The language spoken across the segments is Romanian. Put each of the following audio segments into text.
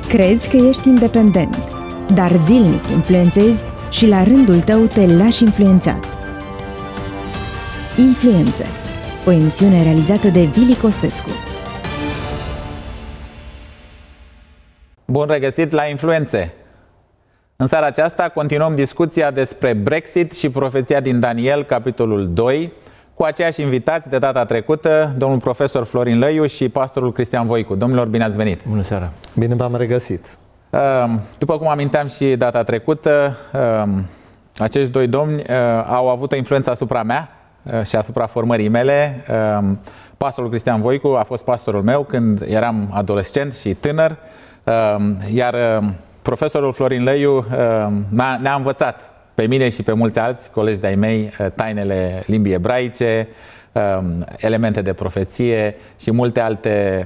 Crezi că ești independent, dar zilnic influențezi și la rândul tău te lași influențat. Influențe, o emisiune realizată de Vili Costescu. Bun regăsit la Influențe! În seara aceasta continuăm discuția despre Brexit și profeția din Daniel, capitolul 2, cu aceiași invitați de data trecută, domnul profesor Florin Lăiu și pastorul Cristian Voicu. Domnilor, bine ați venit! Bună seara! Bine v-am regăsit! După cum aminteam și data trecută, acești doi domni au avut o influență asupra mea și asupra formării mele. Pastorul Cristian Voicu a fost pastorul meu când eram adolescent și tânăr, iar profesorul Florin Lăiu ne-a învățat pe mine și pe mulți alți colegi de-ai mei tainele limbii ebraice, elemente de profeție și multe alte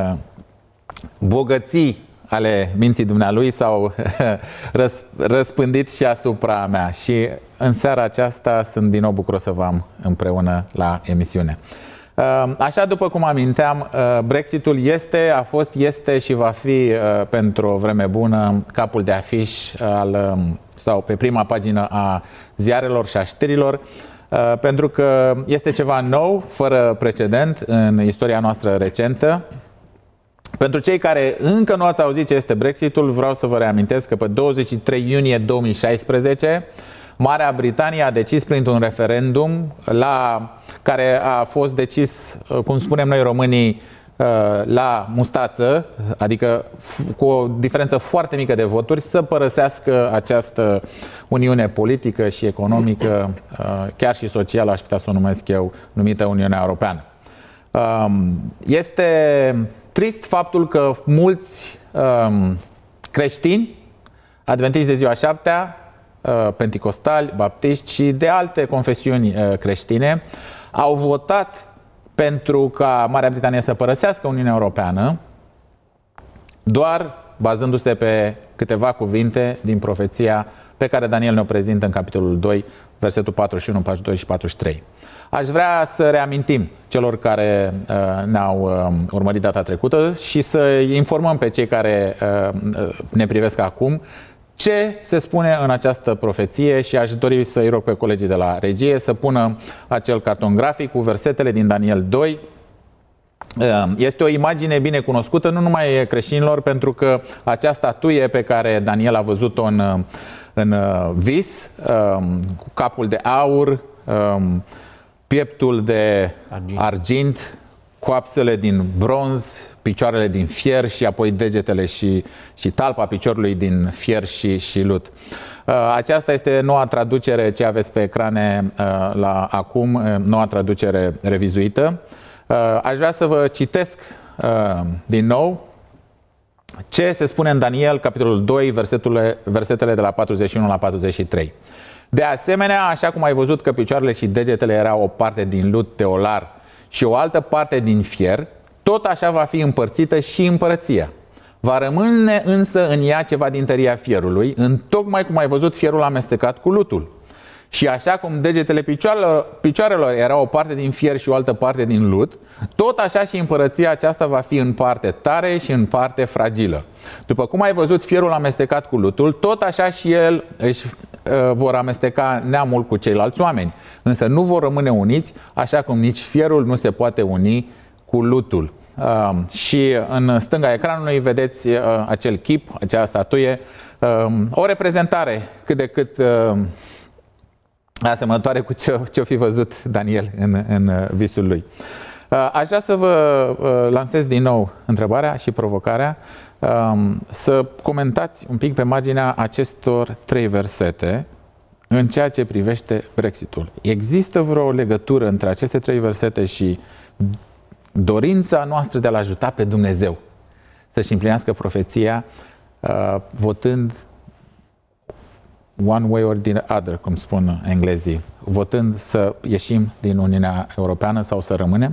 bogății ale minții dumnealui s-au răspândit și asupra mea. Și în seara aceasta sunt din nou bucuros să vă am împreună la emisiune. Așa, după cum aminteam, Brexitul a fost, este și va fi pentru o vreme bună capul de afiș sau pe prima pagină a ziarelor și a știrilor, pentru că este ceva nou, fără precedent în istoria noastră recentă. Pentru cei care încă nu ați auzit ce este Brexitul, vreau să vă reamintesc că pe 23 iunie 2016 Marea Britanie a decis printr-un referendum care a fost decis, cum spunem noi românii, la mustață, adică cu o diferență foarte mică de voturi, să părăsească această uniune politică și economică, chiar și socială, aș putea să o numesc eu, numită Uniunea Europeană. Este trist faptul că mulți creștini, adventiști de ziua șaptea, penticostali, baptiști și de alte confesiuni creștine au votat pentru ca Marea Britanie să părăsească Uniunea Europeană, doar bazându-se pe câteva cuvinte din profeția pe care Daniel ne-o prezintă în capitolul 2, versetul 41, 42 și 43. Aș vrea să reamintim celor care ne-au urmărit data trecută și să informăm pe cei care ne privesc acum ce se spune în această profeție și aș dori să-i rog pe colegii de la regie să pună acel carton grafic cu versetele din Daniel 2. Este o imagine bine cunoscută, nu numai creștinilor, pentru că acea statuie pe care Daniel a văzut-o în vis, cu capul de aur, pieptul de argint, coapsele din bronz, picioarele din fier și apoi degetele și talpa piciorului din fier și lut. Aceasta este noua traducere, ce aveți pe ecrane acum, noua traducere revizuită. Aș vrea să vă citesc din nou ce se spune în Daniel, capitolul 2, versetele de la 41 la 43. De asemenea, așa cum ai văzut că picioarele și degetele erau o parte din lut teolar și o altă parte din fier, tot așa va fi împărțită și împărăția. Va rămâne însă în ea ceva din tăria fierului, întocmai cum ai văzut fierul amestecat cu lutul. Și așa cum degetele picioarelor erau o parte din fier și o altă parte din lut, tot așa și împărăția aceasta va fi în parte tare și în parte fragilă. După cum ai văzut fierul amestecat cu lutul, tot așa și el își vor amesteca neamul cu ceilalți oameni. Însă nu vor rămâne uniți, așa cum nici fierul nu se poate uni cu lutul. Și în stânga ecranului vedeți acel chip, acea statuie, o reprezentare cât de cât asemănătoare cu ce-o fi văzut Daniel în visul lui. Aș vrea să vă lansez din nou întrebarea și provocarea să comentați un pic pe marginea acestor 3 versete în ceea ce privește Brexitul. Există vreo legătură între aceste 3 versete și dorința noastră de a-L ajuta pe Dumnezeu să-și împlinească profeția votând one way or the other, cum spun englezii, votând să ieșim din Uniunea Europeană sau să rămânem?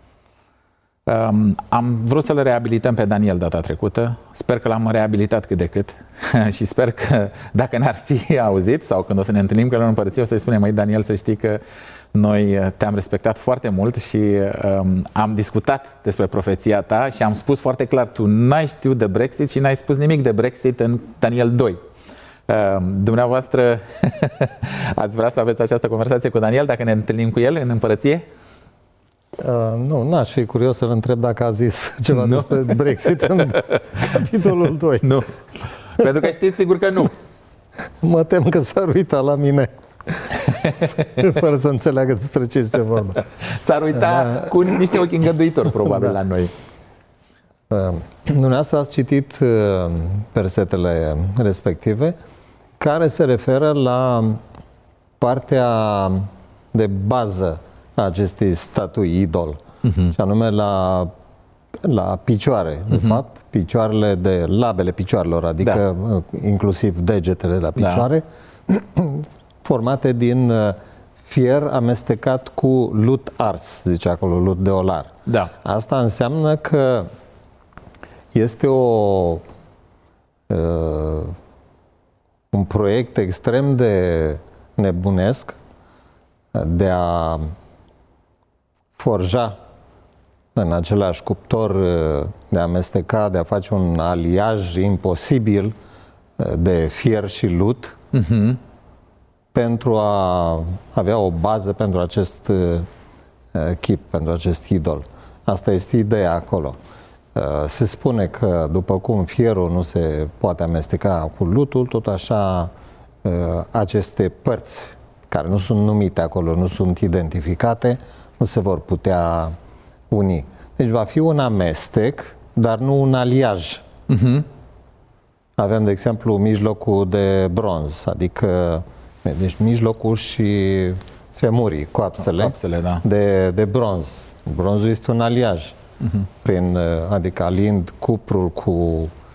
Am vrut să-l reabilităm pe Daniel data trecută. Sper că l-am reabilitat cât de cât și sper că dacă n-ar fi auzit sau când o să ne întâlnim că în împărăție o să-i spunem: măi Daniel, să știi că Noi te-am respectat foarte mult și am discutat despre profeția ta și am spus foarte clar, tu n-ai știut de Brexit și n-ai spus nimic de Brexit în Daniel 2. Dumneavoastră ați vrea să aveți această conversație cu Daniel dacă ne întâlnim cu el în împărăție? Nu, n-aș fi curios să-l întreb dacă a zis ceva despre Brexit în capitolul 2. Nu, pentru că știți sigur că nu. Mă tem că s-ar uita la mine fără să înțeleagă despre ce este vorba. S-ar uita cu niște ochi îngăduitori probabil la noi. Dumneavoastră ați citit versetele respective care se referă la partea de bază a acestei statui idol, și anume la picioare, de fapt, picioarele de labele picioarelor, adică inclusiv degetele la picioare, formate din fier amestecat cu lut ars, zice acolo, lut de olar. Da. Asta înseamnă că este un proiect extrem de nebunesc de a forja în același cuptor, de a amesteca, de a face un aliaj imposibil de fier și lut pentru a avea o bază pentru acest chip, pentru acest idol. Asta este ideea acolo. Se spune că după cum fierul nu se poate amesteca cu lutul, tot așa aceste părți care nu sunt numite acolo, nu sunt identificate, nu se vor putea uni. Deci va fi un amestec, dar nu un aliaj. Avem, de exemplu, mijlocul de bronz, adică deci mijlocul și femurii, coapsele da. de bronz. Bronzul este un aliaj. Adică alind cuprul cu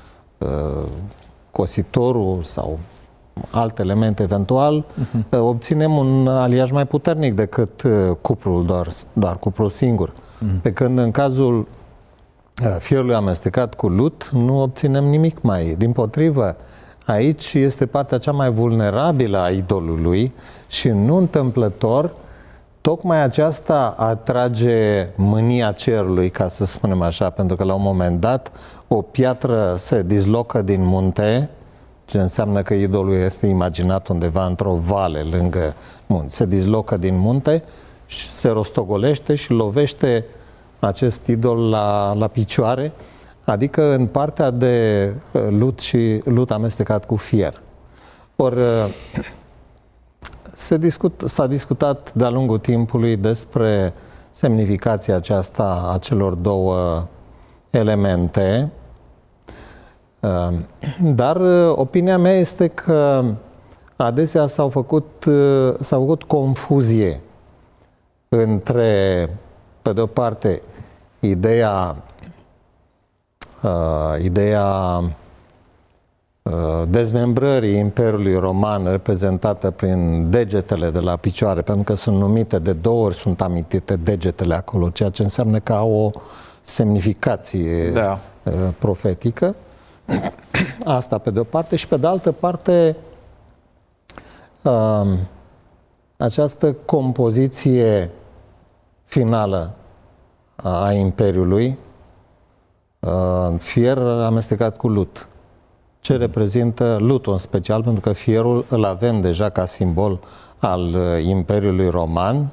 cositorul sau alt element eventual, obținem un aliaj mai puternic decât cuprul, doar cuprul singur. Pe când în cazul fierului amestecat cu lut, nu obținem nimic mai. Dimpotrivă, aici este partea cea mai vulnerabilă a idolului și nu întâmplător, tocmai aceasta atrage mânia cerului, ca să spunem așa, pentru că la un moment dat o piatră se dislocă din munte, ce înseamnă că idolul este imaginat undeva într-o vale lângă munte. Se dislocă din munte, se rostogolește și lovește acest idol la picioare, adică în partea de lut amestecat cu fier. Ori s-a discutat de-a lungul timpului despre semnificația aceasta a celor două elemente, dar opinia mea este că adesea s-a făcut confuzie între, pe de o parte, ideea dezmembrării Imperiului Roman reprezentată prin degetele de la picioare, pentru că sunt numite de 2 ori, sunt amintite degetele acolo, ceea ce înseamnă că au o semnificație profetică. Asta pe de o parte, și pe de altă parte această compoziție finală a Imperiului, fier amestecat cu lut. Ce reprezintă lutul în special, pentru că fierul îl avem deja ca simbol al Imperiului Roman.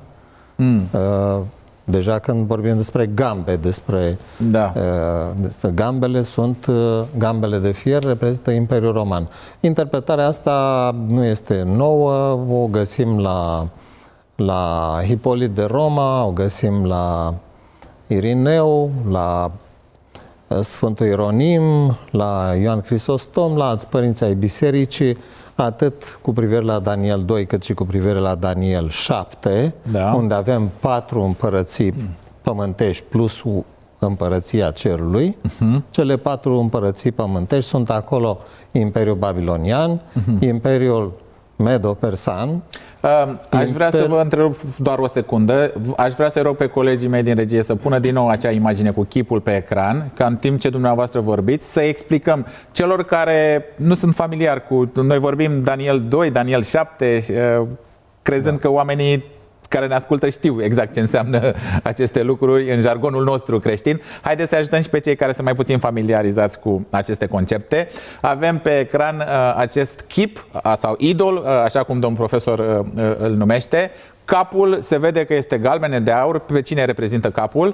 Deja când vorbim despre gambe, despre gambele, sunt gambele de fier, reprezintă Imperiul Roman. Interpretarea asta nu este nouă, o găsim la Hipolit de Roma, o găsim la Irineu, la Sfântul Ieronim, la Ioan Crisostom, la alți părinți ai bisericii, atât cu privire la Daniel 2, cât și cu privire la Daniel 7, unde avem 4 împărății pământești plus împărăția cerului. Cele 4 împărății pământești sunt acolo Imperiul Babilonian, Imperiul Medo-Persan. Aș vrea să vă întrerup doar o secundă. Aș vrea să rog pe colegii mei din regie să pună din nou acea imagine cu chipul pe ecran, ca în timp ce dumneavoastră vorbiți, să explicăm celor care nu sunt familiari cu... Noi vorbim Daniel 2, Daniel 7, crezând că oamenii care ne ascultă știu exact ce înseamnă aceste lucruri în jargonul nostru creștin. Haideți să ajutăm și pe cei care sunt mai puțin familiarizați cu aceste concepte. Avem pe ecran acest chip sau idol, așa cum domn profesor îl numește. Capul se vede că este galben, de aur. Pe cine reprezintă capul?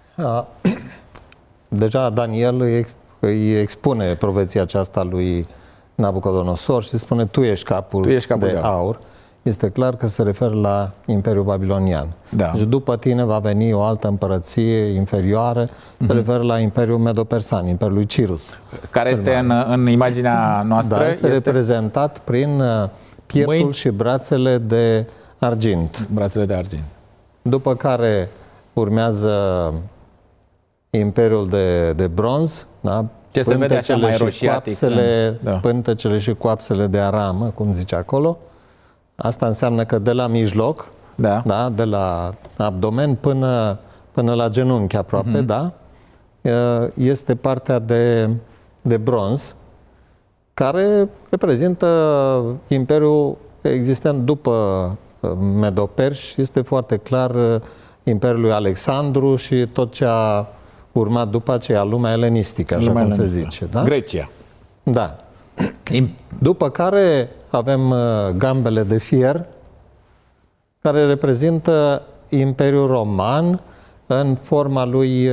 Deja Daniel îi expune profeția aceasta lui Nabucodonosor și spune: tu ești capul de aur. Este clar că se referă la Imperiul Babilonian. Da. Deci după tine va veni o altă împărăție inferioară, se referă la Imperiul Medo-Persan, Imperiul lui Cyrus. Care este în imaginea noastră? Da, este reprezentat prin pieptul și brațele de argint. Brațele de argint. După care urmează Imperiul de bronz, da? Ce se vede așa mai roșiatic. Pântecele și coapsele de aramă, cum zice acolo. Asta înseamnă că de la mijloc, da, de la abdomen până la genunchi aproape, da, este partea de bronz, care reprezintă imperiul existent după Medo-Perși. Este foarte clar Imperiul lui Alexandru și tot ce a urmat după aceea, lumea elenistică, așa cum se zice. Da? Grecia. Da. După care avem gambele de fier, care reprezintă Imperiul Roman în forma lui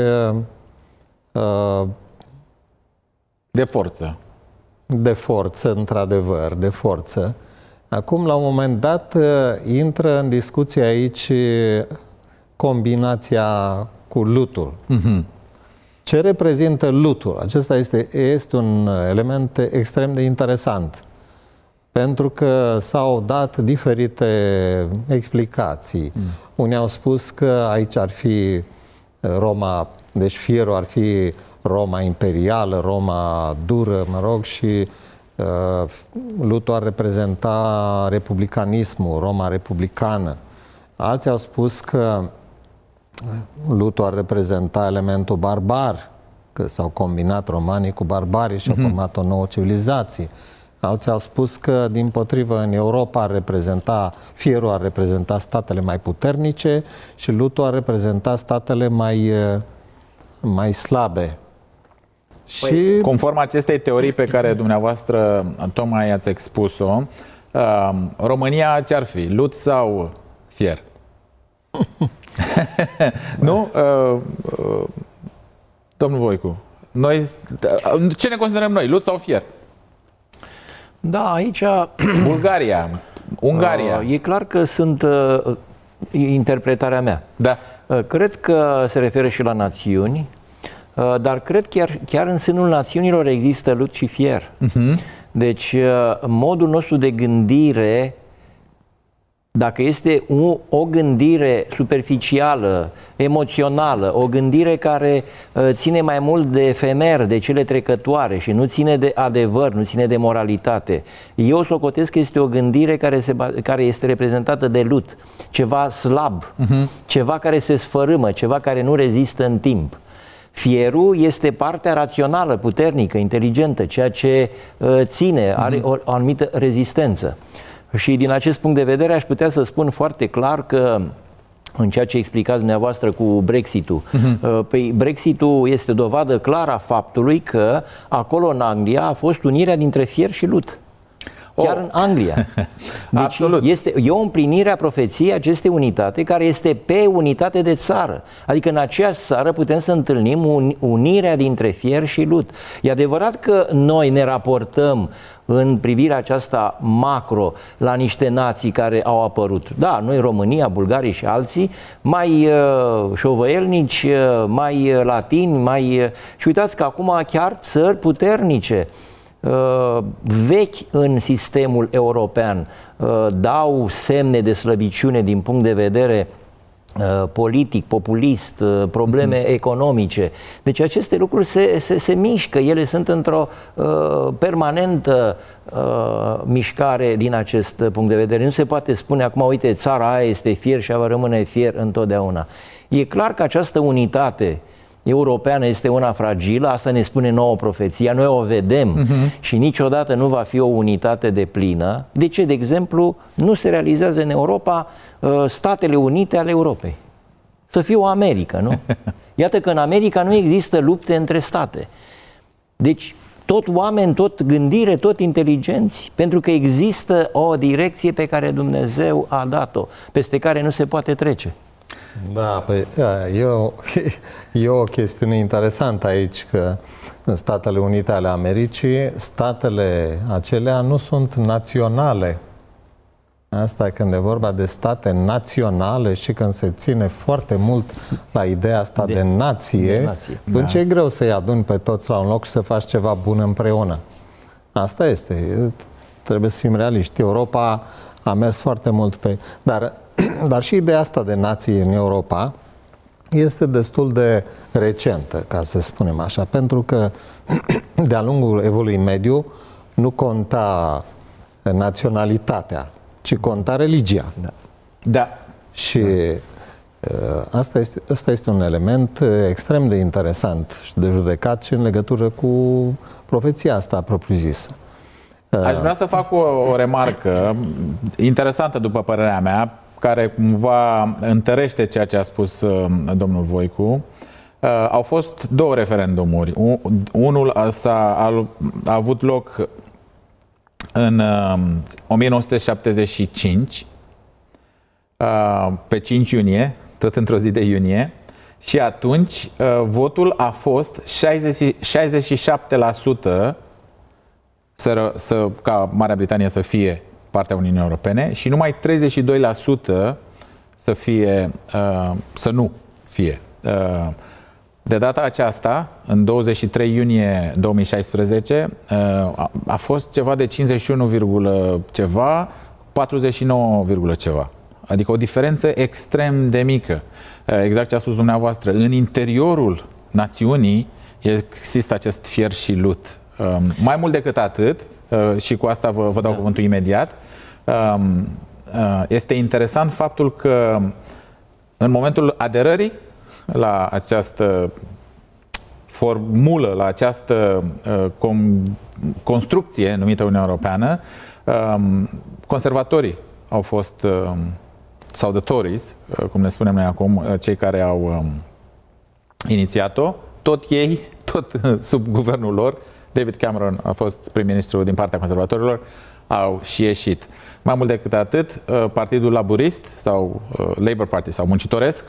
de forță. De forță, într-adevăr, de forță. Acum, la un moment dat, intră în discuție aici combinația cu lutul. Ce reprezintă lutul? Acesta este un element extrem de interesant, pentru că s-au dat diferite explicații. Unii au spus că aici ar fi Roma, deci fierul ar fi Roma imperială, Roma dură, mă rog, și lutul ar reprezenta republicanismul, Roma republicană. Alții au spus că lutul ar reprezenta elementul barbar, că s-au combinat romanii cu barbarii și au format o nouă civilizație. Alții au spus că, dimpotrivă, în Europa fierul ar reprezenta statele mai puternice și lutul ar reprezenta statele mai slabe. Și conform acestei teorii pe care dumneavoastră tocmai ați expus-o, România ce-ar fi? Lut sau fier? Nu? Domnul Voicu, noi, ce ne considerăm noi? Lut sau fier? Da, aici... Bulgaria, Ungaria. E clar că sunt interpretarea mea. Da. Cred că se referă și la națiuni, dar cred chiar în sânul națiunilor există lut și fier. Deci modul nostru de gândire, dacă este o gândire superficială, emoțională, o gândire care ține mai mult de efemer, de cele trecătoare și nu ține de adevăr, nu ține de moralitate, eu socotesc că este o gândire care este reprezentată de lut, ceva slab, ceva care se sfărâmă, ceva care nu rezistă în timp. Fierul este partea rațională, puternică, inteligentă, ceea ce ține, are o anumită rezistență. Și din acest punct de vedere aș putea să spun foarte clar că în ceea ce explicați dumneavoastră cu Brexit-ul, păi Brexit-ul este dovadă clară a faptului că acolo în Anglia a fost unirea dintre fier și lut. Chiar în Anglia. Deci e o împlinire a profeției acestei unitate, care este pe unitate de țară. Adică în aceeași țară putem să întâlnim unirea dintre fier și lut. E adevărat că noi ne raportăm în privirea aceasta macro la niște nații care au apărut. Da, noi, România, Bulgarii și alții, mai șovăielnici, mai latini, și uitați că acum chiar țări puternice, vechi în sistemul european, dau semne de slăbiciune din punct de vedere politic, populist, probleme economice. Deci aceste lucruri se mișcă, ele sunt într-o permanentă mișcare din acest punct de vedere. Nu se poate spune acum, uite, țara aia este fier și va rămâne fier întotdeauna. E clar că această unitate europeană este una fragilă, asta ne spune nouă profeția, noi o vedem și niciodată nu va fi o unitate deplină. De ce, de exemplu, nu se realizează în Europa Statele Unite ale Europei? Să fie o Americă, nu? Iată că în America nu există lupte între state. Deci, tot oameni, tot gândire, tot inteligenți, pentru că există o direcție pe care Dumnezeu a dat-o, peste care nu se poate trece. Da, păi, e o chestiune interesantă aici, că în Statele Unite ale Americii, statele acelea nu sunt naționale. Asta când e vorba de state naționale și când se ține foarte mult la ideea asta de nație, atunci e greu să-i aduni pe toți la un loc și să faci ceva bun împreună. Asta este. Trebuie să fim realiști. Europa a mers foarte mult pe... Dar și ideea asta de nație în Europa este destul de recentă, ca să spunem așa, pentru că de-a lungul evului mediu nu conta naționalitatea, ci conta religia. Da. Și asta este un element extrem de interesant și de judecat și în legătură cu profeția asta propriu-zisă. Aș vrea să fac o remarcă interesantă, după părerea mea, care cumva întărește ceea ce a spus domnul Voicu. Au fost două referendumuri. Unul a avut loc în 1975, pe 5 iunie, tot într-o zi de iunie, și atunci votul a fost 67% ca Marea Britanie să fie partea Uniunii Europene și numai 32% să nu fie. De data aceasta, în 23 iunie 2016, a fost ceva de 51, ceva, 49, ceva. Adică o diferență extrem de mică. Exact ce a spus dumneavoastră. În interiorul națiunii există acest fier și lut. Mai mult decât atât, și cu asta vă dau cuvântul imediat, este interesant faptul că în momentul aderării la această formulă, la această construcție numită Uniunea Europeană, conservatorii au fost, sau the Tories, cum ne spunem noi acum, cei care au inițiat-o, tot sub guvernul lor, David Cameron a fost prim-ministru din partea conservatorilor, au și ieșit. Mai mult decât atât, Partidul Laburist sau Labour Party sau muncitoresc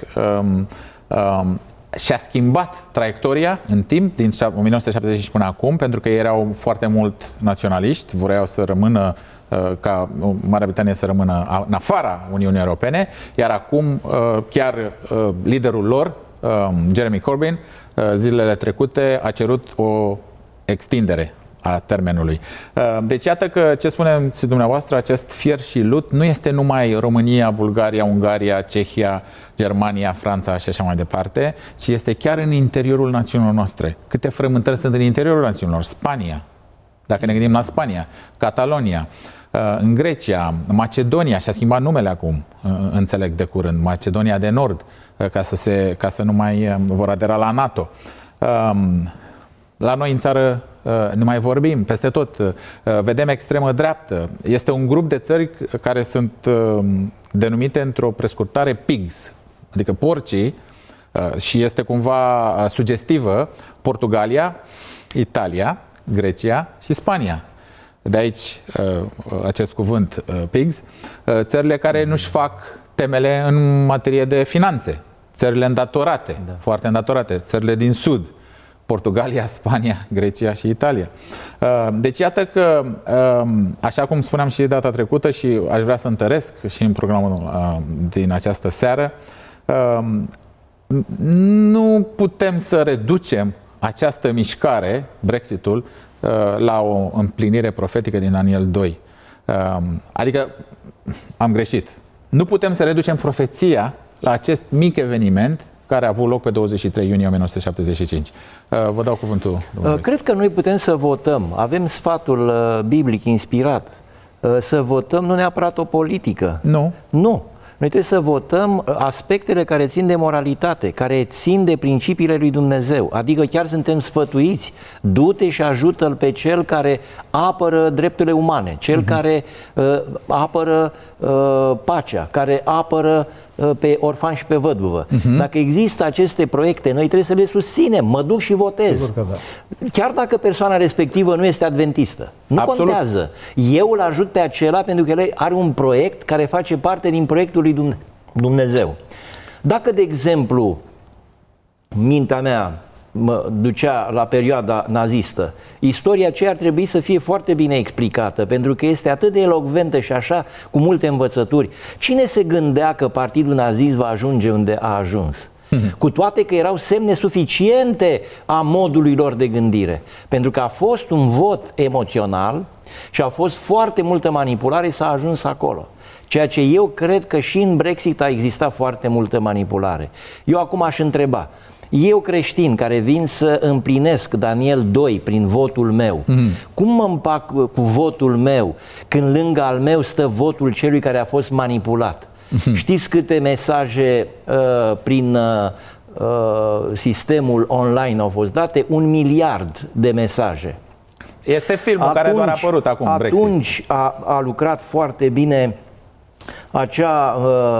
și-a schimbat traiectoria în timp, din 1970 până acum, pentru că erau foarte mult naționaliști, vreau să rămână ca Marea Britanie să rămână în afara Uniunii Europene, iar acum chiar liderul lor, Jeremy Corbyn, zilele trecute a cerut o extindere a termenului. Deci iată că ce spuneți dumneavoastră, acest fier și lut nu este numai România, Bulgaria, Ungaria, Cehia, Germania, Franța și așa mai departe, ci este chiar în interiorul națiunilor noastre. Câte frământări sunt în interiorul națiunilor? Spania, dacă ne gândim la Spania, Catalonia, în Grecia, Macedonia, și-a schimbat numele acum, înțeleg de curând, Macedonia de Nord, ca să nu mai vor adera la NATO. La noi în țară nu mai vorbim, peste tot. Vedem extremă dreaptă. Este un grup de țări care sunt denumite într-o prescurtare pigs, adică porcii, și este cumva sugestivă Portugalia, Italia, Grecia și Spania. De aici acest cuvânt pigs. Țările care nu-și fac temele în materie de finanțe. Țările îndatorate, foarte îndatorate. Țările din Sud. Portugalia, Spania, Grecia și Italia. Deci iată că, așa cum spuneam și data trecută și aș vrea să întăresc și în programul din această seară, nu putem să reducem această mișcare, Brexitul, la o împlinire profetică din Daniel 2. Adică am greșit. Nu putem să reducem profeția la acest mic eveniment care a avut loc pe 23 iunie 1975. Vă dau cuvântul, domnule. Cred că noi putem să votăm. Avem sfatul biblic inspirat. Să votăm nu neapărat o politică. Nu. Nu. Noi trebuie să votăm aspectele care țin de moralitate, care țin de principiile lui Dumnezeu. Adică chiar suntem sfătuiți, du-te și ajută-l pe cel care apără drepturile umane, cel care apără pacea, care apără pe orfan și pe văduvă. Dacă există aceste proiecte, noi trebuie să le susținem. Mă duc și votez. Da. Chiar dacă persoana respectivă nu este adventistă. Nu contează. Eu îl ajut pe acela pentru că el are un proiect care face parte din proiectul lui Dumnezeu. Dacă, de exemplu, mintea mea mă ducea la perioada nazistă, istoria aceea ar trebui să fie foarte bine explicată, pentru că este atât de elocventă și așa, cu multe învățături. Cine se gândea că partidul nazist va ajunge unde a ajuns? Cu toate că erau semne suficiente a modului lor de gândire, pentru că a fost un vot emoțional și a fost foarte multă manipulare, s-a ajuns acolo. Ceea ce eu cred că și în Brexit a existat foarte multă manipulare. Eu acum aș întreba, eu creștin care vin să împlinesc Daniel 2 prin votul meu, cum mă împac cu votul meu când lângă al meu stă votul celui care a fost manipulat? Știți câte mesaje prin sistemul online au fost date? 1 miliard de mesaje. Este filmul care doar a apărut acum, Brexit. Atunci a lucrat foarte bine acea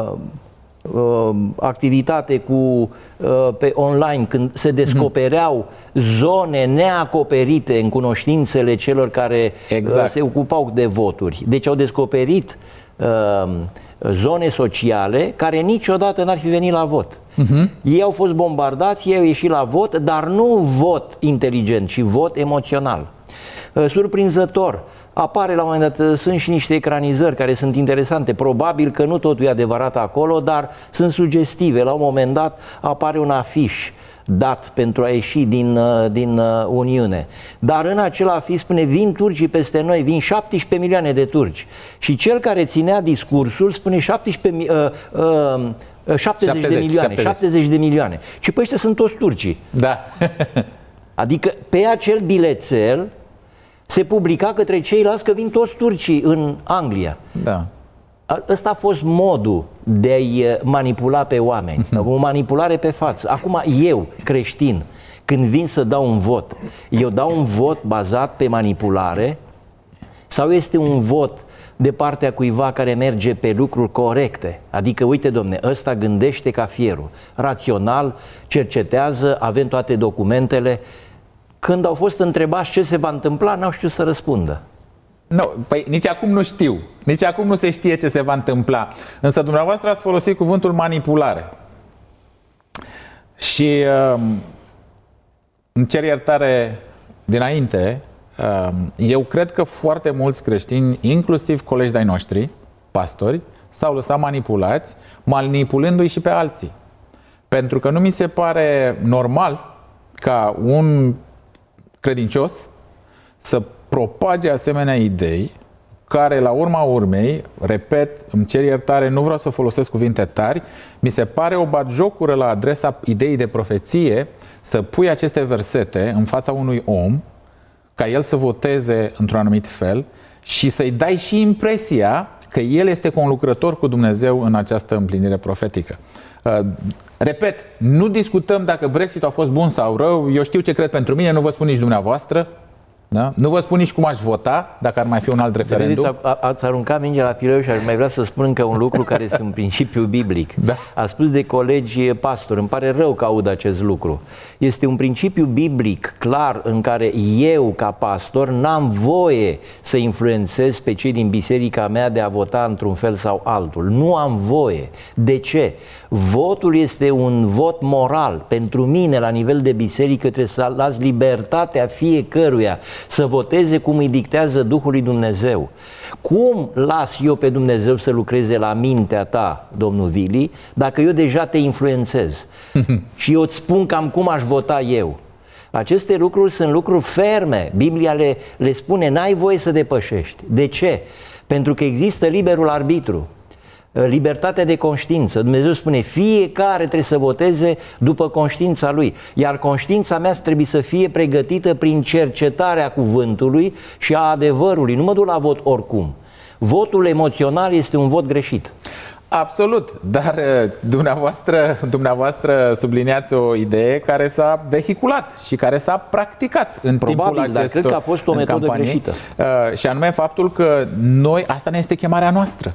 activitate pe online, când se descopereau zone neacoperite în cunoștințele celor care se ocupau de voturi. Deci au descoperit zone sociale care niciodată n-ar fi venit la vot. Ei au fost bombardați, ei au ieșit la vot, dar nu vot inteligent, ci vot emoțional. Surprinzător, apare la un moment dat, sunt și niște ecranizări care sunt interesante, probabil că nu totul e adevărat acolo, dar sunt sugestive. La un moment dat apare un afiș dat pentru a ieși din Uniune. Dar în acel afiș spune, vin turcii peste noi, vin 17 milioane de turci. Și cel care ținea discursul spune 70 de milioane. Și pe ăștia sunt toți turcii. Da. Adică pe acel bilețel se publica către ceilalți că vin toți turcii în Anglia. Da. Ăsta a fost modul de a-i manipula pe oameni, o manipulare pe față. Acum eu, creștin, când vin să dau un vot, eu dau un vot bazat pe manipulare sau este un vot de partea cuiva care merge pe lucruri corecte? Adică, uite, domne, ăsta gândește ca fierul, rațional, cercetează, avem toate documentele. Când au fost întrebați ce se va întâmpla, n-au știut să răspundă. Nu, păi nici acum nu știu. Nici acum nu se știe ce se va întâmpla. Însă dumneavoastră ați folosit cuvântul manipulare. Și îmi cer iertare dinainte. Eu cred că foarte mulți creștini, inclusiv colegi de-ai noștri, pastori, s-au lăsat manipulați, manipulându-i și pe alții. Pentru că nu mi se pare normal ca un credincios să propage asemenea idei care, la urma urmei, repet, îmi cer iertare, nu vreau să folosesc cuvinte tari, mi se pare o batjocură la adresa ideii de profeție să pui aceste versete în fața unui om ca el să voteze într-un anumit fel și să-i dai și impresia că el este conlucrător cu Dumnezeu în această împlinire profetică. Repet, nu discutăm dacă Brexit a fost bun sau rău, eu știu ce cred pentru mine, nu vă spun nici dumneavoastră. Da? Nu vă spun nici cum aș vota dacă ar mai fi un alt referendum. Ați aruncat mingea la fileu și aș mai vrea să spun încă un lucru care este un principiu biblic. Da. A spus de colegi pastori, îmi pare rău că aud acest lucru. Este un principiu biblic clar în care eu, ca pastor, n-am voie să influențez pe cei din biserica mea de a vota într-un fel sau altul. Nu am voie. De ce? Votul este un vot moral. Pentru mine, la nivel de biserică, trebuie să las libertatea fiecăruia să voteze cum îi dictează Duhul lui Dumnezeu. Cum las eu pe Dumnezeu să lucreze la mintea ta, domnul Vili, dacă eu deja te influențez? Și eu îți spun cam cum aș vota eu. Aceste lucruri sunt lucruri ferme. Biblia le spune, n-ai voie să depășești. De ce? Pentru că există liberul arbitru. Libertatea de conștiință. Dumnezeu spune, fiecare trebuie să voteze după conștiința lui, iar conștiința mea trebuie să fie pregătită prin cercetarea cuvântului și a adevărului. Nu mă duc la vot oricum. Votul emoțional este un vot greșit. Absolut, dar dumneavoastră subliniați o idee care s-a vehiculat și care s-a practicat în timpul acestor dar cred că a fost o metodă greșită. Și anume faptul că noi, asta ne este chemarea noastră.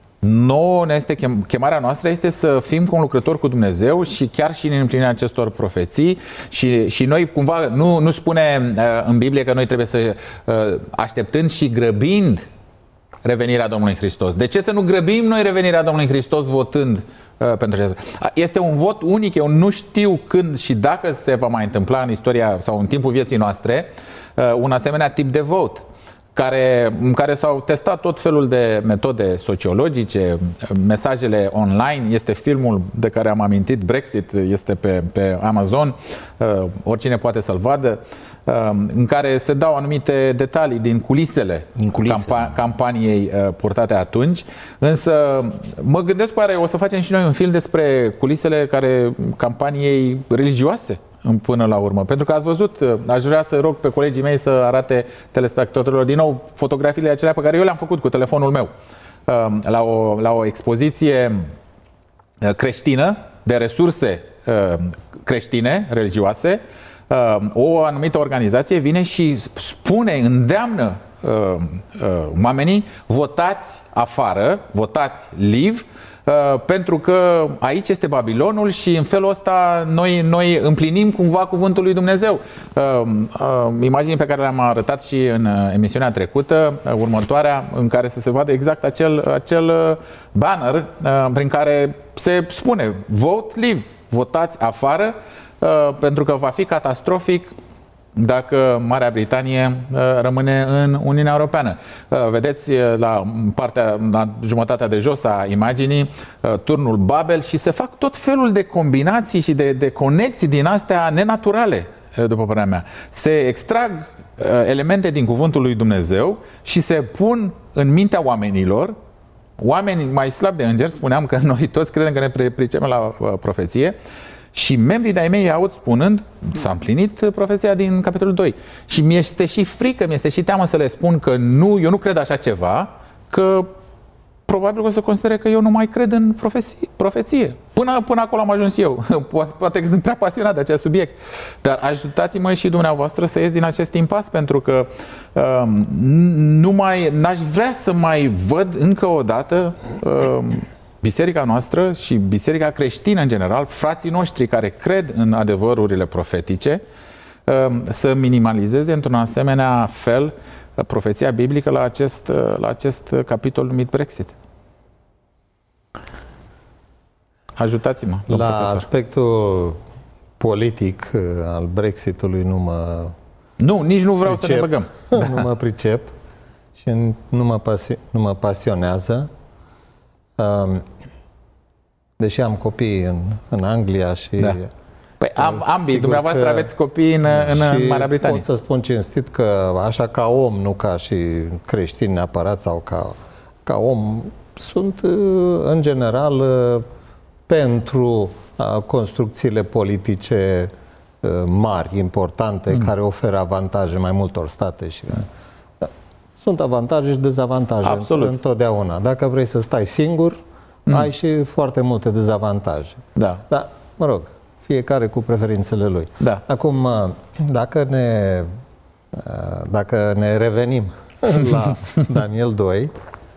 Chemarea noastră este să fim conlucrători cu Dumnezeu și chiar și în împlinirea acestor profeții și noi cumva nu spune în Biblie că noi trebuie să așteptând și grăbind revenirea Domnului Hristos. De ce să nu grăbim noi revenirea Domnului Hristos votând pentru acesta? Este un vot unic, eu nu știu când și dacă se va mai întâmpla în istoria sau în timpul vieții noastre un asemenea tip de vot. În care s-au testat tot felul de metode sociologice, mesajele online, este filmul de care am amintit, Brexit, este pe Amazon, oricine poate să-l vadă, în care se dau anumite detalii din culisele campaniei purtate atunci, însă mă gândesc oare o să facem și noi un film despre culisele campaniei religioase până la urmă. Pentru că ați văzut, aș vrea să rog pe colegii mei să arate telespectatorilor din nou fotografiile acelea pe care eu le-am făcut cu telefonul meu la o expoziție creștină, de resurse creștine, religioase. O anumită organizație vine și îndeamnă oamenii, votați afară, votați leave, pentru că aici este Babilonul și în felul ăsta noi împlinim cumva cuvântul lui Dumnezeu. Imagini pe care le-am arătat și în emisiunea trecută, următoarea, în care să se vadă exact acel banner prin care se spune vote leave, votați afară, pentru că va fi catastrofic dacă Marea Britanie rămâne în Uniunea Europeană. Vedeți la jumătatea de jos a imaginii turnul Babel și se fac tot felul de combinații și de conexii din astea nenaturale, după părerea mea. Se extrag elemente din cuvântul lui Dumnezeu și se pun în mintea oamenilor, oameni mai slabi de îngeri, spuneam că noi toți credem că ne pricepem la profeție, și membrii de-ai mei aud spunând, s-a împlinit profeția din capitolul 2. Și mi-este și frică, mi-este și teamă să le spun că eu nu cred așa ceva, că probabil o să considere că eu nu mai cred în profeție. Până acolo am ajuns eu. Poate că sunt prea pasionat de acest subiect. Dar ajutați-mă și dumneavoastră să ies din acest impas, pentru că n-aș vrea să mai văd încă o dată biserica noastră și biserica creștină în general, frații noștri care cred în adevărurile profetice, să minimalizeze într-un asemenea fel profeția biblică la acest capitol numit Brexit. Ajutați-mă, domnul profesor. La aspectul politic al Brexitului nici nu vreau să ne băgăm. Nu mă pricep și nu mă pasionează. Deși am copii în Anglia și... Da. Păi ambii, dumneavoastră aveți copii în Marea Britanie. Pot să spun cinstit că așa ca om, nu ca și creștin neapărat sau ca om, sunt în general pentru construcțiile politice mari, importante, care oferă avantaje mai multor state. Sunt avantaje și dezavantaje. Absolut. Întotdeauna. Dacă vrei să stai singur, ai și foarte multe dezavantaje. Da. Dar, mă rog, fiecare cu preferințele lui. Da. Acum, dacă ne revenim la Daniel 2,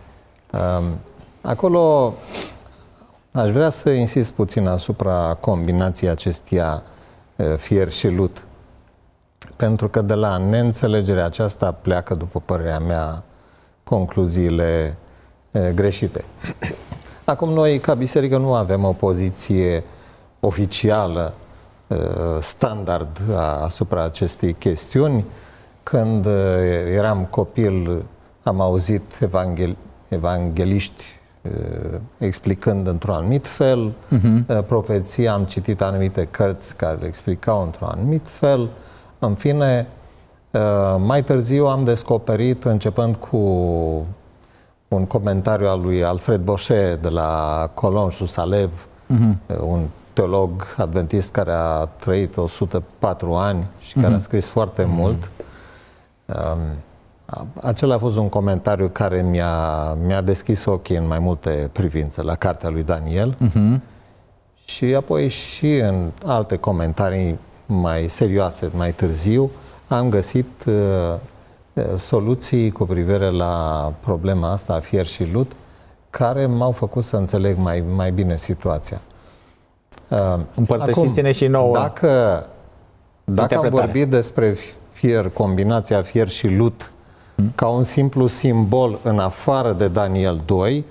acolo aș vrea să insist puțin asupra combinației acesteia fier și lut. Pentru că de la neînțelegerea aceasta pleacă, după părerea mea, concluziile greșite. Acum noi, ca biserică, nu avem o poziție oficială, standard asupra acestei chestiuni. Când eram copil, am auzit evangeliști explicând într-un anumit fel profeția, am citit anumite cărți care le explicau într-un anumit fel. În fine, mai târziu am descoperit, începând cu un comentariu al lui Alfred Bosché de la Cologne-sur-Salève, un teolog adventist care a trăit 104 ani și care a scris foarte mult. acela a fost un comentariu care mi-a deschis ochii în mai multe privințe la cartea lui Daniel. Și apoi și în alte comentarii mai serioase, mai târziu, am găsit soluții cu privire la problema asta a fier și lut, care m-au făcut să înțeleg mai bine situația. Împărtășiți-ne și nouă. Dacă am vorbit despre fier, combinația fier și lut, ca un simplu simbol în afară de Daniel 2,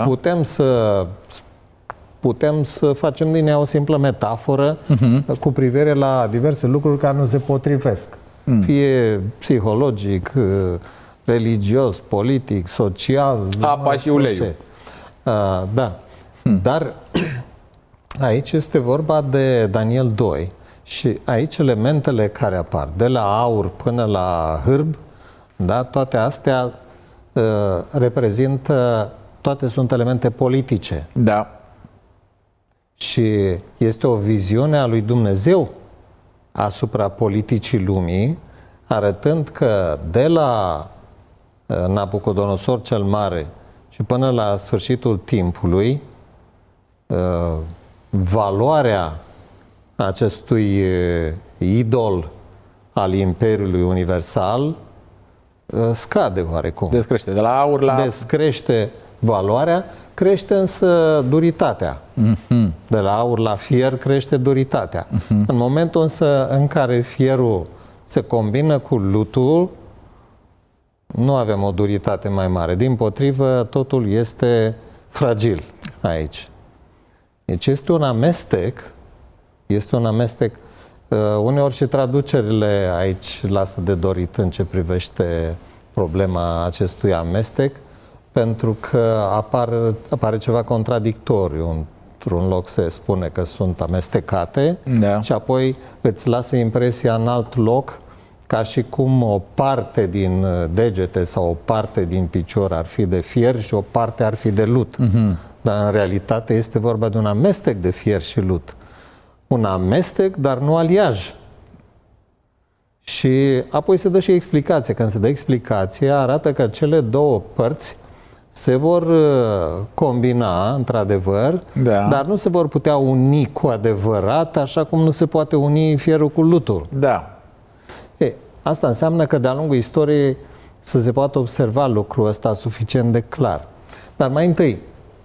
putem să facem din ea o simplă metaforă cu privire la diverse lucruri care nu se potrivesc. Fie psihologic, religios, politic, social. Apa și uleiul. Da. Dar aici este vorba de Daniel 2 și aici elementele care apar, de la aur până la hârb, da, toate astea reprezintă, toate sunt elemente politice. Da. Și este o viziune a lui Dumnezeu asupra politicii lumii, arătând că de la Nabucodonosor cel Mare și până la sfârșitul timpului, valoarea acestui idol al Imperiului Universal scade oarecum. Descrește de la aur la... Descrește valoarea, crește însă duritatea. De la aur la fier crește duritatea. În momentul însă în care fierul se combină cu lutul, nu avem o duritate mai mare. Dimpotrivă, totul este fragil aici. Deci este un amestec, uneori și traducerile aici lasă de dorit în ce privește problema acestui amestec, pentru că apare ceva contradictoriu. Într-un loc se spune că sunt amestecate și apoi îți lasă impresia în alt loc ca și cum o parte din degete sau o parte din picior ar fi de fier și o parte ar fi de lut. Dar în realitate este vorba de un amestec de fier și lut. Un amestec, dar nu aliaj. Și apoi se dă și explicație. Când se dă explicație, arată că cele două părți se vor combina, într-adevăr, dar nu se vor putea uni cu adevărat, așa cum nu se poate uni fierul cu lutul. Da. Asta înseamnă că de-a lungul istoriei să se poată observa lucrul ăsta suficient de clar. Dar mai întâi,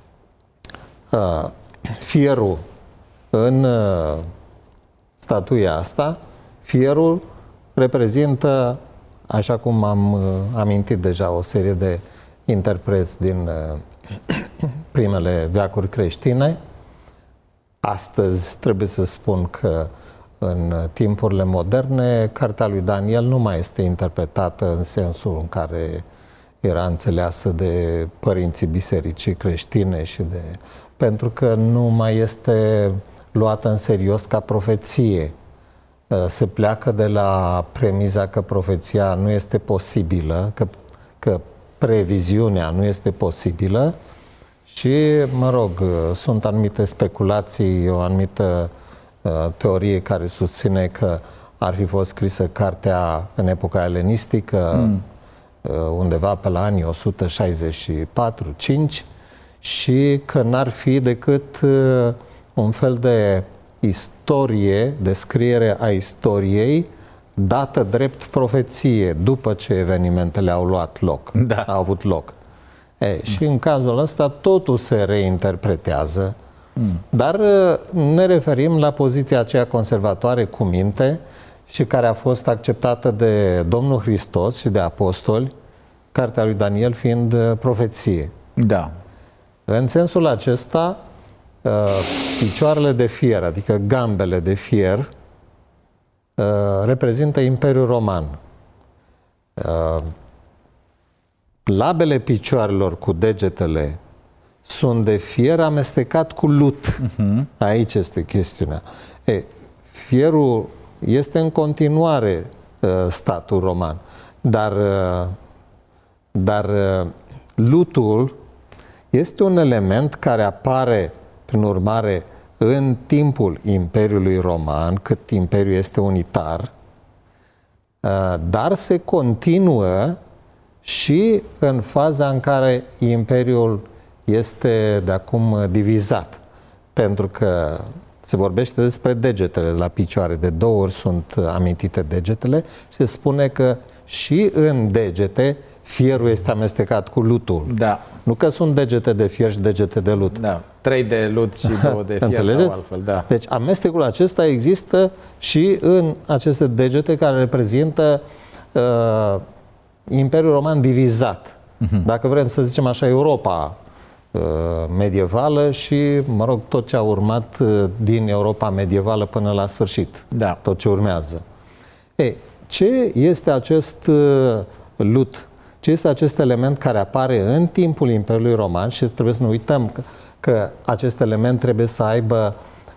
fierul în statuia asta, fierul reprezintă, așa cum am amintit deja, o serie de interpreți din primele veacuri creștine. Astăzi trebuie să spun că în timpurile moderne, cartea lui Daniel nu mai este interpretată în sensul în care era înțeleasă de părinții bisericii creștine pentru că nu mai este luată în serios ca profeție. Se pleacă de la premiza că profeția nu este posibilă, că previziunea nu este posibilă și, mă rog, sunt anumite speculații, o anumită teorie care susține că ar fi fost scrisă cartea în epoca elenistică, undeva pe la anii 164-5 și că n-ar fi decât un fel de istorie, descriere a istoriei dată drept profeție după ce evenimentele au luat loc, au avut loc. Și în cazul ăsta totul se reinterpretează, dar ne referim la poziția aceea conservatoare cu minte și care a fost acceptată de Domnul Hristos și de apostoli, cartea lui Daniel fiind profeție. Da. În sensul acesta, picioarele de fier, adică gambele de fier, reprezintă Imperiul Roman. Labele picioarelor cu degetele sunt de fier amestecat cu lut. Aici este chestiunea. Fierul este în continuare statul roman, dar lutul este un element care apare, prin urmare, în timpul Imperiului Roman, cât Imperiul este unitar, dar se continuă și în faza în care Imperiul este de acum divizat. Pentru că se vorbește despre degetele la picioare, de 2 ori sunt amintite degetele și se spune că și în degete fierul este amestecat cu lutul. Da. Nu că sunt degete de fier și degete de lut. Da. 3 de lut și 2 de fier. Înțelegeți? Sau altfel. Da. Deci amestecul acesta există și în aceste degete care reprezintă Imperiul Roman divizat. Dacă vrem să zicem așa, Europa medievală și, mă rog, tot ce a urmat din Europa medievală până la sfârșit. Da. Tot ce urmează. Ce este acest lut? Ce este acest element care apare în timpul Imperiului Roman? Și trebuie să nu uităm că acest element trebuie să aibă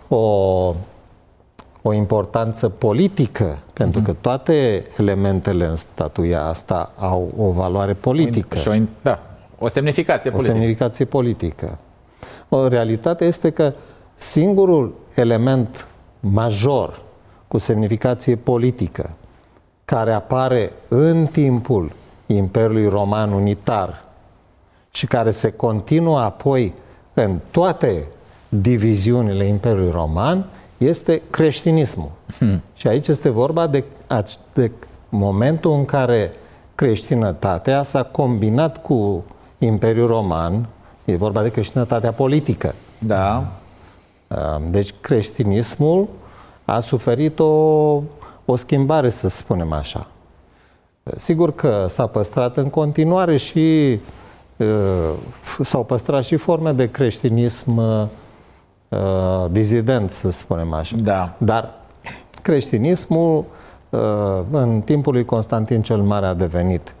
o importanță politică, pentru că toate elementele în statuia asta au o valoare politică. O semnificație politică. O semnificație politică. O realitate este că singurul element major cu semnificație politică care apare în timpul Imperiului Roman unitar și care se continuă apoi în toate diviziunile Imperiului Roman este creștinismul. Și aici este vorba de momentul în care creștinătatea s-a combinat cu Imperiul Roman, e vorba de creștinătatea politică. Da. Deci creștinismul a suferit o schimbare, să spunem așa. Sigur că s-a păstrat în continuare și s-au păstrat și forme de creștinism dizident, să spunem așa. Da. Dar creștinismul în timpul lui Constantin cel Mare a devenit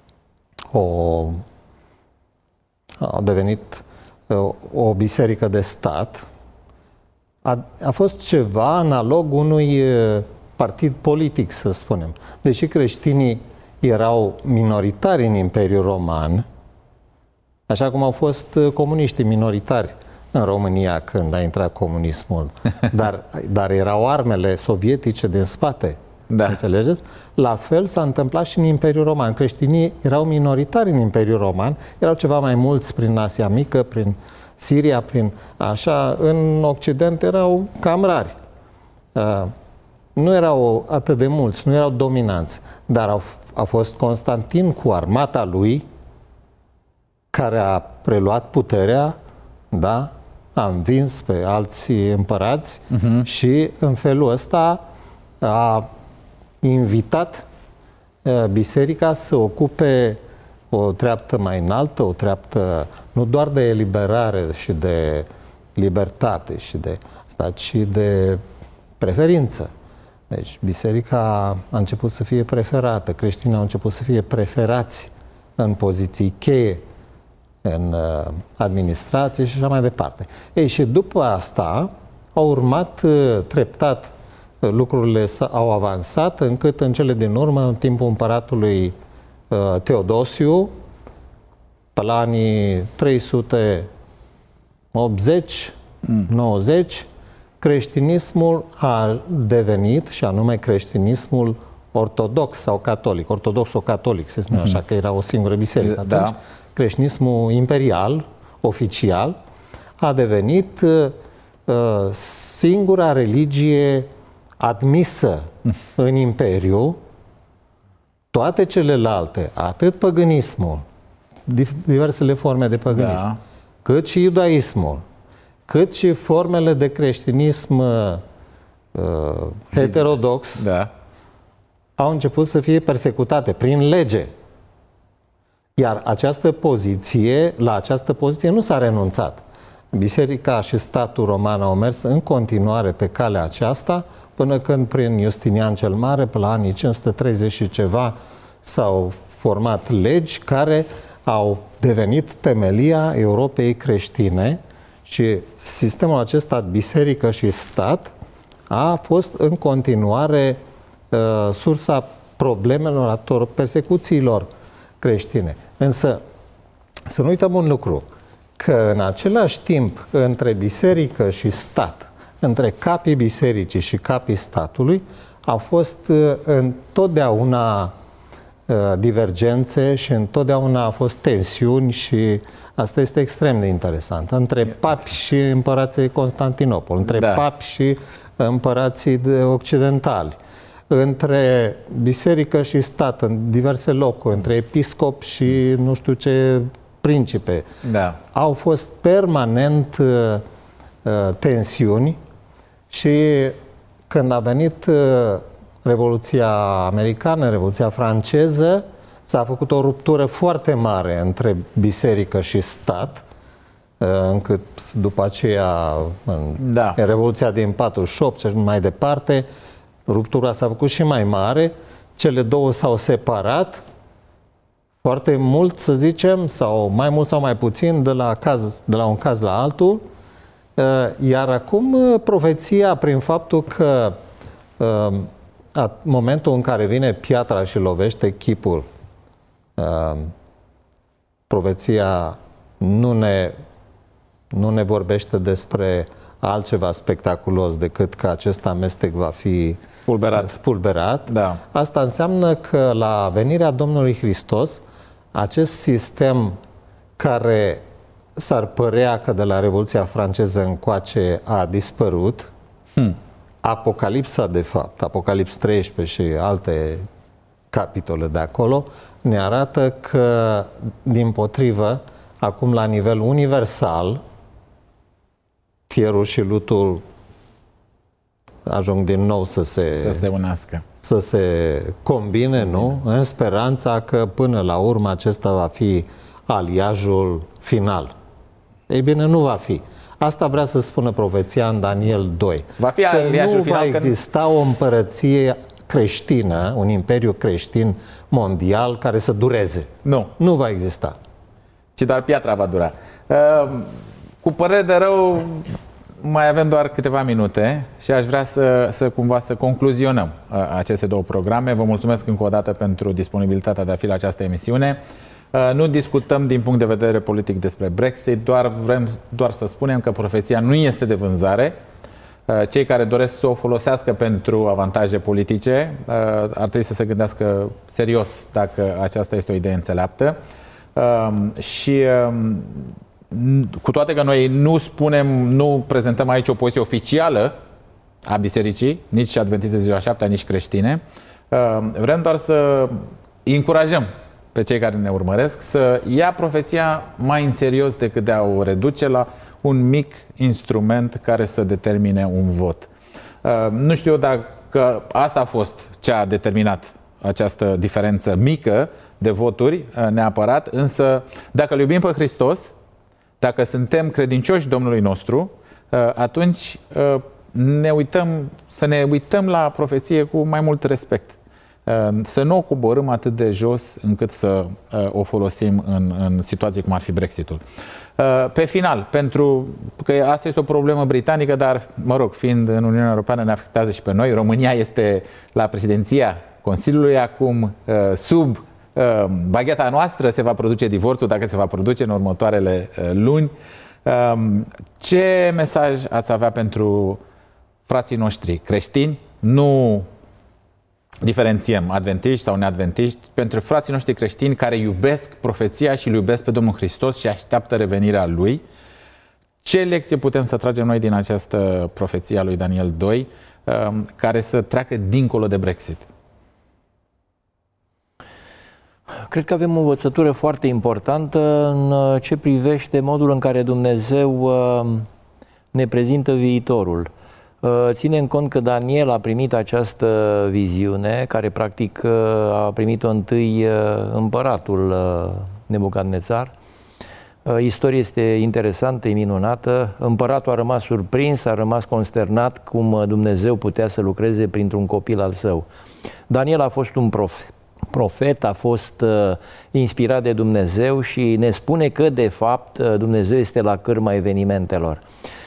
o biserică de stat. A fost ceva analog unui partid politic, să spunem. Deși creștinii erau minoritari în Imperiul Roman, așa cum au fost comuniștii minoritari în România când a intrat comunismul, dar erau armele sovietice din spate. Da. Înțelegeți? La fel s-a întâmplat și în Imperiul Roman. Creștinii erau minoritari în Imperiul Roman, erau ceva mai mulți prin Asia Mică, prin Siria, așa, în Occident erau cam rari. Nu erau atât de mulți, nu erau dominanți, dar a fost Constantin cu armata lui care a preluat puterea, da? A învins pe alți împărați și în felul ăsta a invitat biserica să ocupe o treaptă mai înaltă, o treaptă nu doar de eliberare și de libertate și de asta, ci de preferință. Deci biserica a început să fie preferată, creștinii au început să fie preferați în poziții cheie în administrație și așa mai departe. Și după asta au urmat treptat, lucrurile au avansat încât în cele din urmă, în timpul împăratului Teodosiu, pe la anii 380-90, creștinismul a devenit, și anume creștinismul ortodox sau catolic, ortodoxo-catolic, se spune așa, că era o singură biserică atunci. Da. Creștinismul imperial, oficial, a devenit singura religie admisă în Imperiu. Toate celelalte, atât păgânismul, diversele forme de păgânism, cât și iudaismul, cât și formele de creștinism heterodox, au început să fie persecutate prin lege. Iar la această poziție nu s-a renunțat. Biserica și statul roman au mers în continuare pe calea aceasta, până când prin Justinian cel Mare, pe la anii 530 și ceva, s-au format legi care au devenit temelia Europei creștine și sistemul acesta, biserică și stat, a fost în continuare sursa problemelor, persecuțiilor creștine. Însă, să nu uităm un lucru, că în același timp, între biserică și stat, între capii bisericii și capii statului, a fost întotdeauna divergențe și întotdeauna a fost tensiuni și asta este extrem de interesant. Între papi și împărații Constantinopol, între papi și împărații occidentali, între biserică și stat în diverse locuri, între episcop și nu știu ce principe. Au fost permanent tensiuni și când a venit Revoluția Americană, Revoluția Franceză, s-a făcut o ruptură foarte mare între biserică și stat, încât după aceea, în Revoluția din 48 și mai departe, ruptura s-a făcut și mai mare, cele două s-au separat foarte mult, să zicem, sau mai mult sau mai puțin, de la un caz la altul, iar acum profeția, prin faptul că momentul în care vine piatra și lovește chipul, profeția nu ne vorbește despre altceva spectaculos decât că acest amestec va fi spulberat. Asta înseamnă că la venirea Domnului Hristos, acest sistem care s-ar părea că de la Revoluția franceză încoace a dispărut, Apocalipsa, de fapt, Apocalips 13 și alte capitole de acolo, ne arată că, dimpotrivă, acum la nivel universal, fierul și lutul ajung din nou să se unească, să se combine, nu? În speranța că până la urmă acesta va fi aliajul final. Ei bine, nu va fi. Asta vrea să spună profeția în Daniel 2. Va fi că nu va exista o împărăție creștină, un imperiu creștin mondial care să dureze. Nu va exista. Ci doar piatra va dura. Cu părere de rău, mai avem doar câteva minute și aș vrea să cumva să concluzionăm aceste două programe. Vă mulțumesc încă o dată pentru disponibilitatea de a fi la această emisiune. Nu discutăm din punct de vedere politic despre Brexit, vrem să spunem că profeția nu este de vânzare. Cei care doresc să o folosească pentru avantaje politice ar trebui să se gândească serios dacă aceasta este o idee înțeleaptă. Și cu toate că noi nu prezentăm aici o poziție oficială a bisericii, nici adventiste ziua 7-a, nici creștine, vrem doar să încurajăm pe cei care ne urmăresc să ia profeția mai în serios decât de a o reduce la un mic instrument care să determine un vot. Nu știu eu dacă asta a fost ce a determinat această diferență mică de voturi neapărat, însă dacă îl iubim pe Hristos, dacă suntem credincioși Domnului nostru, atunci să ne uităm la profeție cu mai mult respect. Să nu o coborâm atât de jos încât să o folosim în situații cum ar fi Brexitul. Pe final, pentru că asta este o problemă britanică, dar, mă rog, fiind în Uniunea Europeană, ne afectează și pe noi. România este la președinția Consiliului acum, sub bagheta noastră se va produce divorțul, dacă se va produce în următoarele luni. Ce mesaj ați avea pentru frații noștri creștini? Nu diferențiem adventiști sau neadventiști, pentru frații noștri creștini care iubesc profeția și îl iubesc pe Domnul Hristos și așteaptă revenirea Lui. Ce lecție putem să tragem noi din această profeție a lui Daniel 2 care să treacă dincolo de Brexit? Cred că avem o învățătură foarte importantă în ce privește modul în care Dumnezeu ne prezintă viitorul. Ținem cont că Daniel a primit această viziune, care practic a primit-o întâi împăratul Nebucadnețar. Istoria este interesantă, e minunată. Împăratul a rămas surprins, a rămas consternat cum Dumnezeu putea să lucreze printr-un copil al său. Daniel a fost un profet, a fost inspirat de Dumnezeu și ne spune că, de fapt, Dumnezeu este la cârma evenimentelor.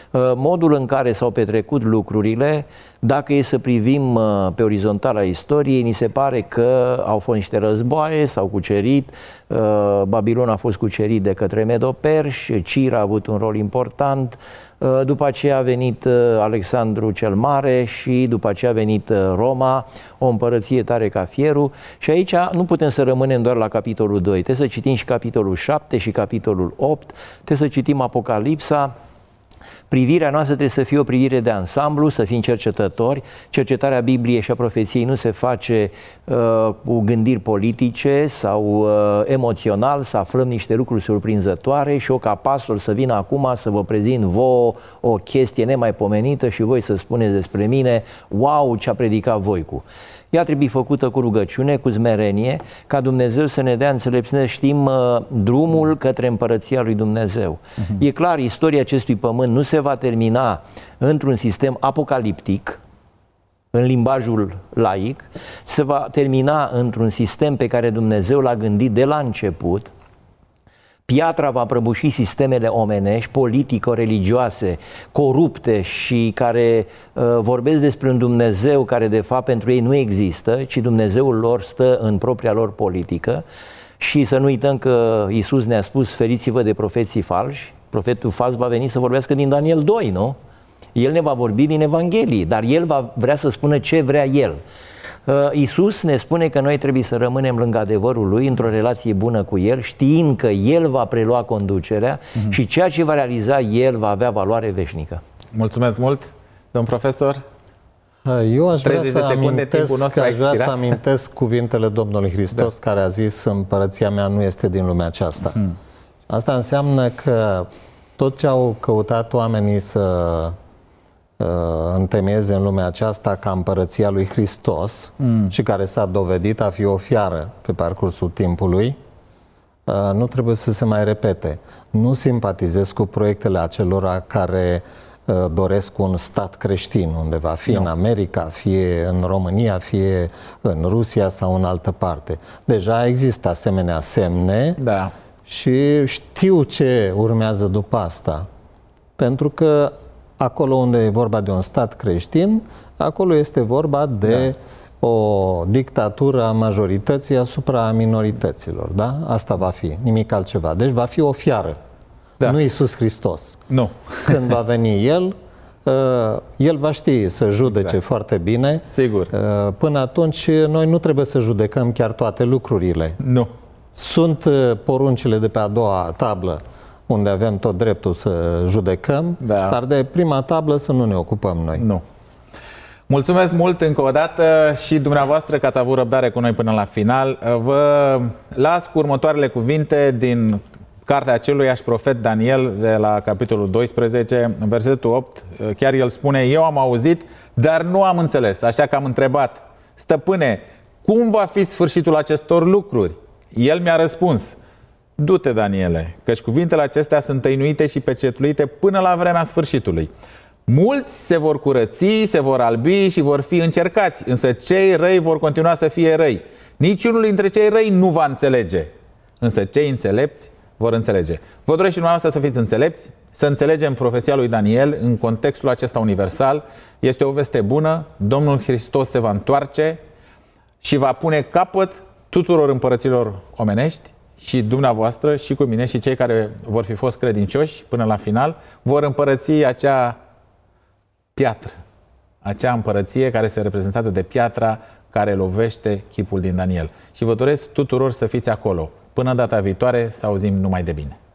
modul în care s-au petrecut lucrurile, dacă e să privim pe orizontala istoriei, ni se pare că au fost niște războaie, s-au cucerit, Babilon a fost cucerit de către Medo-Perși, Cir a avut un rol important, după aceea a venit Alexandru cel Mare și după aceea a venit Roma, o împărăție tare ca fierul, și aici nu putem să rămânem doar la capitolul 2, trebuie să citim și capitolul 7 și capitolul 8, trebuie să citim Apocalipsa. Privirea noastră trebuie să fie o privire de ansamblu, să fim cercetători. Cercetarea Bibliei și a profeției nu se face cu gândiri politice sau emoțional, să aflăm niște lucruri surprinzătoare și eu ca pastor să vin acum să vă prezint vouă o chestie nemaipomenită și voi să spuneți despre mine, wow, ce a predicat Voicu. Ea trebuie făcută cu rugăciune, cu smerenie, ca Dumnezeu să ne dea înțelepciune, știm drumul către împărăția lui Dumnezeu. E clar, istoria acestui pământ nu se va termina într-un sistem apocaliptic, în limbajul laic, se va termina într-un sistem pe care Dumnezeu l-a gândit de la început. Piatra va prăbuși sistemele omenești, politico-religioase, corupte și care vorbesc despre un Dumnezeu care de fapt pentru ei nu există, ci Dumnezeul lor stă în propria lor politică. Și să nu uităm că Iisus ne-a spus, feriți-vă de profeții falși. Profetul fals va veni să vorbească din Daniel 2, nu? El ne va vorbi din Evanghelie, dar el va vrea să spună ce vrea el. Iisus ne spune că noi trebuie să rămânem lângă adevărul Lui, într-o relație bună cu El, știind că El va prelua conducerea și ceea ce va realiza El va avea valoare veșnică. Mulțumesc mult, domn profesor. Eu aș vrea să amintesc cuvintele Domnului Hristos, care a zis, împărăția mea nu este din lumea aceasta. Asta înseamnă că tot ce au căutat oamenii să întemeieze în lumea aceasta ca împărăția lui Hristos și care s-a dovedit a fi o fiară pe parcursul timpului, nu trebuie să se mai repete. Nu simpatizez cu proiectele acelora care doresc un stat creștin undeva, fie în America, fie în România, fie în Rusia sau în altă parte. Deja există asemenea semne și știu ce urmează după asta. Pentru că acolo unde e vorba de un stat creștin, acolo este vorba de o dictatură a majorității asupra minorităților. Da? Asta va fi, nimic altceva. Deci va fi o fiară, nu Iisus Hristos. Nu. Când va veni El, El va ști să judece foarte bine. Sigur. Până atunci, noi nu trebuie să judecăm chiar toate lucrurile. Nu. Sunt poruncile de pe a doua tablă, unde avem tot dreptul să judecăm, dar de prima tablă să nu ne ocupăm noi. Nu. Mulțumesc mult încă o dată și dumneavoastră că ați avut răbdare cu noi până la final. Vă las cu următoarele cuvinte din cartea aceluiași profet Daniel, de la capitolul 12, în versetul 8, chiar el spune: eu am auzit, dar nu am înțeles, așa că am întrebat: stăpâne, cum va fi sfârșitul acestor lucruri? El mi-a răspuns: du-te, Daniele, căci cuvintele acestea sunt tăinuite și pecetluite până la vremea sfârșitului. Mulți se vor curăți, se vor albi și vor fi încercați, însă cei răi vor continua să fie răi. Niciunul dintre cei răi nu va înțelege, însă cei înțelepți vor înțelege. Vă doresc și dumneavoastră să fiți înțelepți, să înțelegem profeția lui Daniel în contextul acesta universal. Este o veste bună, Domnul Hristos se va întoarce și va pune capăt tuturor împărăților omenești, și dumneavoastră și cu mine și cei care vor fi fost credincioși până la final vor împărăți acea piatră, acea împărăție care este reprezentată de piatra care lovește chipul din Daniel. Și vă doresc tuturor să fiți acolo. Până data viitoare, să auzim numai de bine.